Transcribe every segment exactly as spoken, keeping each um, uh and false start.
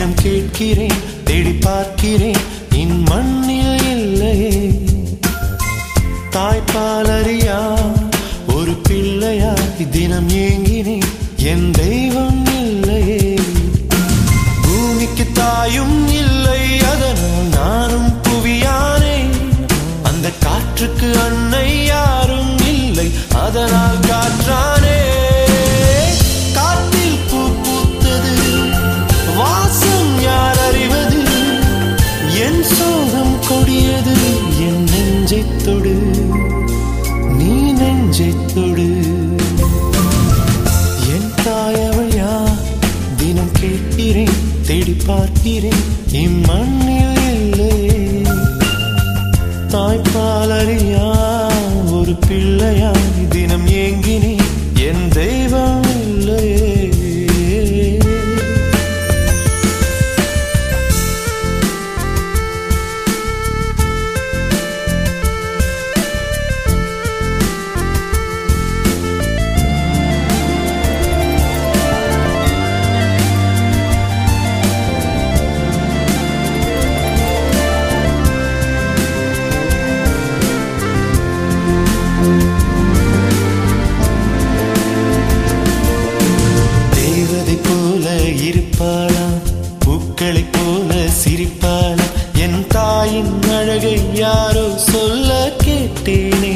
தினம் கேட்கிறேன், தேடி பார்க்கிறேன், என் மண்ணில் இல்லையே. தாய்ப்பாலறியா ஒரு பிள்ளையாய் தினம் ஏங்கினேன், என் தெய்வம் இல்லையே. பூமிக்கு தாயும் இல்லை, அதனால் நானும் புவியானேன். அந்த காற்றுக்கு அன்னை யாரும் இல்லை, அதனால் காற்றானே. காற்றில் பூ பூத்தது, வாசம் யார் அறிவது? என் சோகம் கொடியது, என் நெஞ்சைத் தொடு, நீ நெஞ்சைத் தொடு. என் தாயவள் யார்? தினம் கேட்கிறேன், தேடி பார்க்கிறேன், இம்மண்ணில் இல்லையே. தாய்ப்பாலறியா ஒரு பிள்ளையாய் தினம் ஏங்கினேன், என் தெய்வம் இல்லையே. பூக்களைப் போல சிரிப்பாளா, என் தாயின் அழகை யாரோ சொல்ல கேட்டேனே.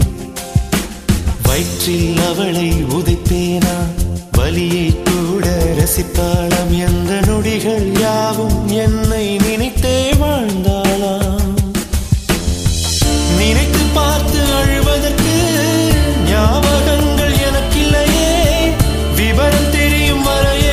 வயிற்றில் அவளை உதைப்பேனா, வலியை கூட ரசிப்பாளாம். எந்த நொடிகள் யாவும் என்னை நினைத்தே வாழ்ந்தாளாம். நினைத்து பார்த்து அழுவதற்கு ஞாபகங்கள் எனக்கில்லையே. விவரம் தெரியும் வரையே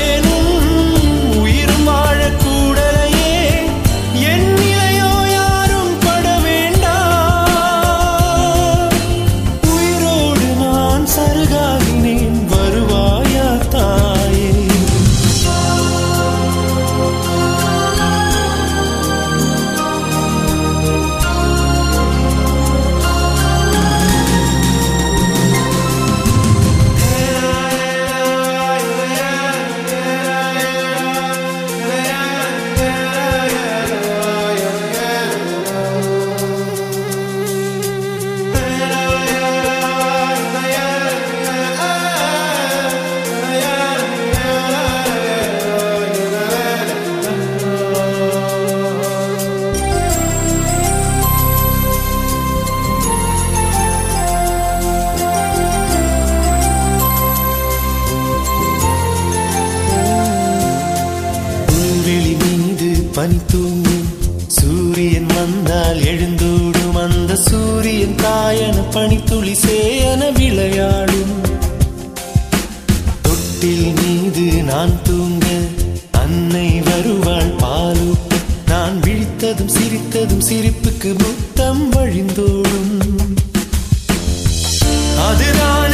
பனி தூங்கும் சூரியன் வந்தால் எழுந்தோடும். அந்த சூரியன் தாயன பனித்துளி சேயன விளையாடும். தொட்டில் மீது நான் தூங்க அன்னை வருவாள் பாலூட்ட. நான் விழித்ததும் சிரித்ததும் சிரிப்புக்கு முத்தம் வழிந்தோடும். அதுதான்